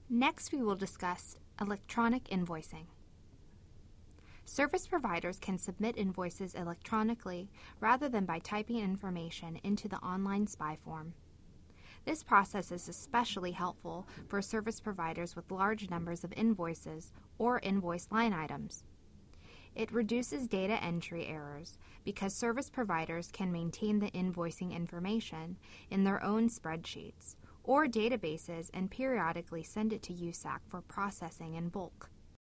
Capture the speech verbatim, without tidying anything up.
Next, we will discuss electronic invoicing. Service providers can submit invoices electronically rather than by typing information into the online S P I form. This process is especially helpful for service providers with large numbers of invoices or invoice line items. It reduces data entry errors because service providers can maintain the invoicing information in their own spreadsheets or databases and periodically send it to U S A C for processing in bulk.